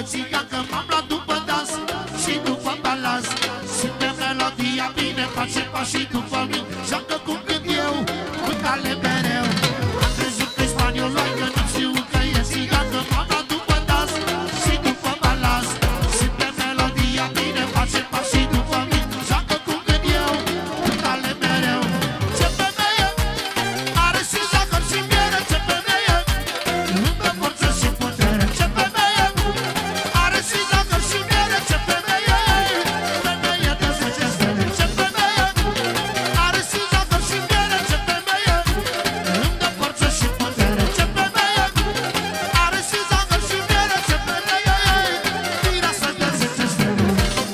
e țigancă, m-am luat după dans și după balans. Simte melodia bine, face pașii după mine, joacă cum cât eu, cu tale mereu. Am crezut că-i spanioloi, că nu știu că e țigancă, m-am luat după dans și după balans. Simte melodia bine, face pașii după mine, joacă cum cât eu, cu tale mereu. Ce femeie are și zahăr și miere, ce femeie lângă forță și putere. Ce femeie are și zahăr și miere, ce femeie, femeie de 10 stele. Ce femeie are și zahăr și miere, ce femeie lângă forță și putere. Ce femeie are și zahăr și miere, ce femeie mireasă de 10 stele.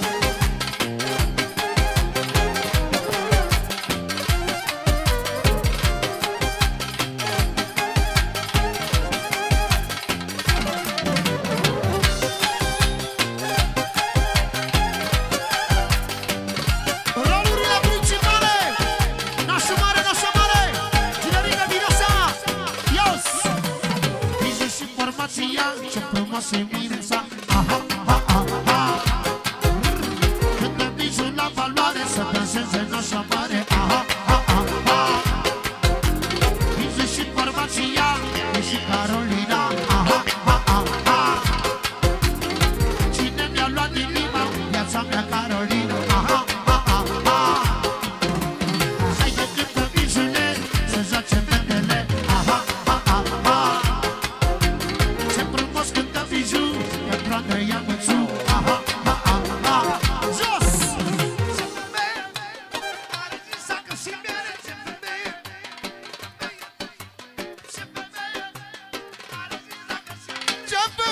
Rolurile principale, nașul mare, nașa mare, tinerică din așa, ios! Vizii și formația, ce frumos e mireasa, aha, aha, aha. Când dă vizul la valoare, să danseze nașa mare, aha, aha, aha. Vizii și formația, e și Carolina, aha, aha, aha. Cine mi-a luat inima, viața mea Carolina, aha, aha, aha. Hai de cântă vizule, să joace fetele, aha, aha, aha. Ce frumos cântă vizul, e proană ia mâțu, aha, aha, aha. Jos! Ce femeie are din sacă și miere, ce femeie, ce femeie are din sacă și miere. Ce femeie